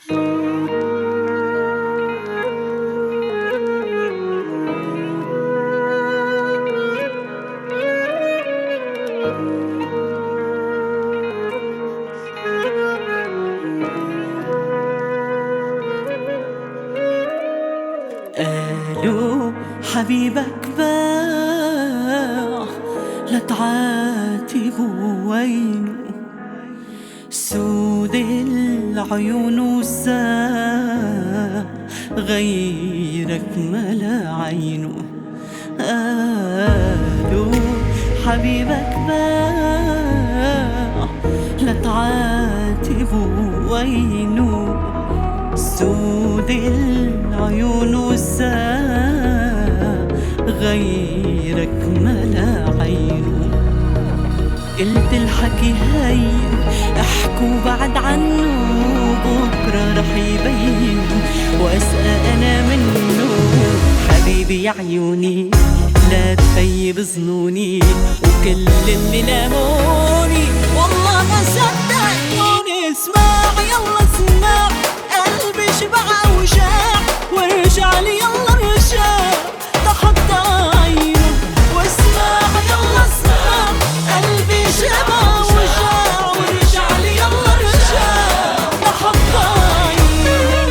قالوا حبيبك باع، لا تعاتبه وينه، سود العيون وساع غيرك ملا عينه. قالوا حبيبك باع، لا تعاتبه وينه، سود العيون والساع غيرك ملا عينه. قلت الحكي هين احكوا بعد عنه، بكرة رح يبين واسأل انا منه. حبيبي يا عيوني لا تخيب ظنوني، وكل اللي لاموني والله ما صدقوني. اسمع يلا اسمع، قلبي شبع وجاع، وارجع لي يلا ارجع تحطى عينه. واسمع يلا اسمع، قلبي شبع وجاع، وارجع لي يلا ارجع تحطى عينه.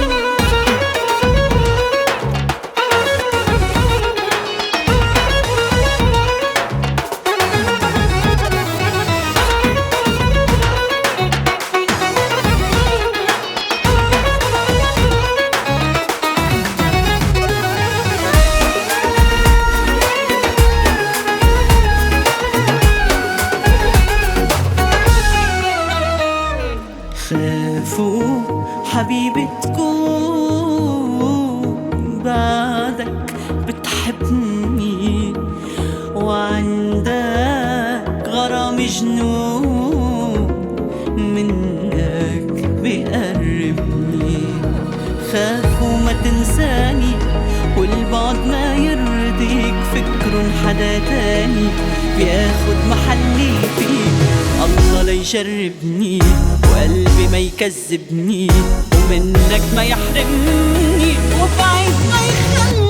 خافوا حبيبي تكون بعدك بتحبني، وعندك غرام جنون منك بيقربني. خافوا ما تنساني والبعد ما يرضيك، فكرن حدا تاني بياخد محلي فيك. الله لا يجربني وقلبي ما يكذبني، ومنك ما يحرمني، وبعيد ما يخلي